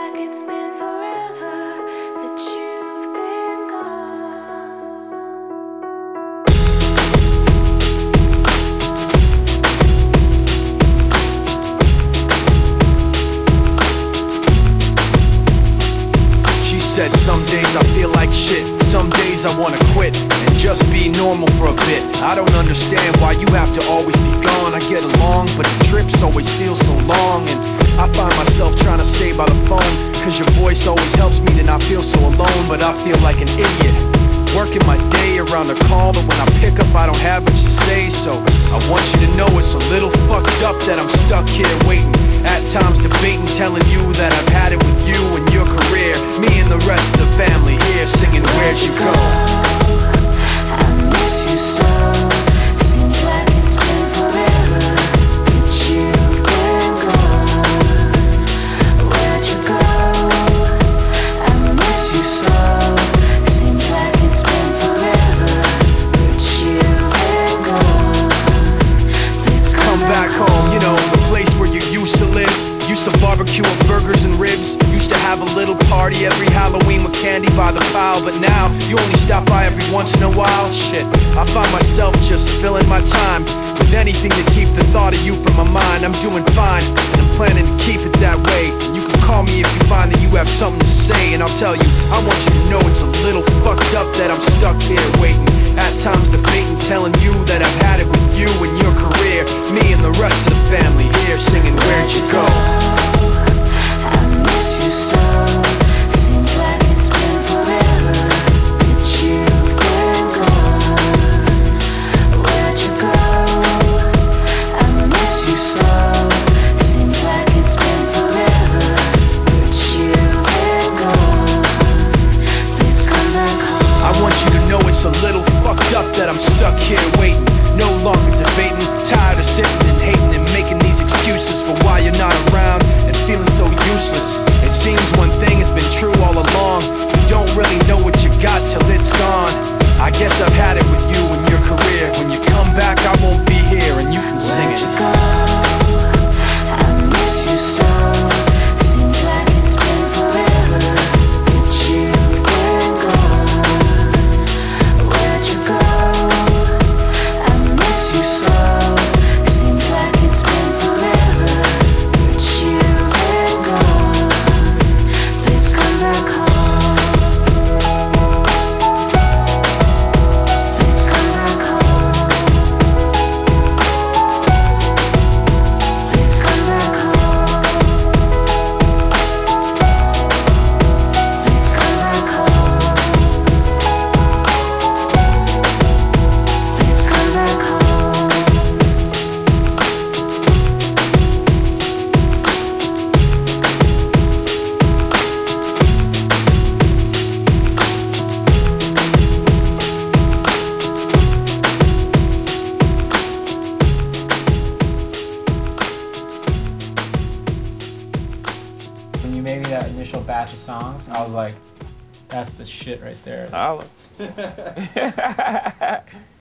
like it's been forever that you've been gone. She said some days I feel like shit, some days I wanna quit and just be normal for a bit. I don't understand why you have to always be gone. I get along, but the trips always feel so long. And I find myself trying to stay by the phone, cause your voice always helps me to not feel so alone. But I feel like an idiot, working my day around the call, but when I pick up I don't have much to say. So I want you to know it's a little fucked up that I'm stuck here waiting, at times debating, telling you that I've had it with you and your career, me and the rest of the family here singing Where'd You Go? I miss you so. Seems like it's been forever that you've been gone. Where'd you go? I miss you so. Seems like it's been forever that you've been gone. Please Come back home, you know, the place where you used to live. Used to barbecue with burgers and ribs. Used to have a little party every Halloween with candy by the pile. But now, you only stop by every once in a while. Shit, I find myself just filling my time with anything to keep the thought of you from my mind. I'm doing fine, and I'm planning to keep it that way. You can call me if you find that you have something to say, and I'll tell you, I want you to know it's a little fucked up that I'm stuck here waiting, at times debating, telling you that I've had it with you and your career, me and the rest of the family here singing Where'd You Go? I miss you so. Seems like it's been forever that you've been gone. Where'd you go? I miss you so. Seems like it's been forever that you've been gone. Please come back home. I want you to know it's a little fucked up that I'm stuck here waiting, no longer debating, tired of sitting and hating and making these excuses for why you're not around and feeling so useless. It seems one thing has been true all along, you don't really know what you got till it's gone. I guess I've had it with you and your career. When you come back I won't be here and you can sing Where'd it. you go? I miss you so. Seems like it's been forever that you've been gone. Where'd you go? I miss you so. Seems like it's been forever that you've been gone. Please come back home. Please come back home. Please come back home. Please come back home. Please come back home. When you made me that initial batch of songs, I was like, that's the shit right there.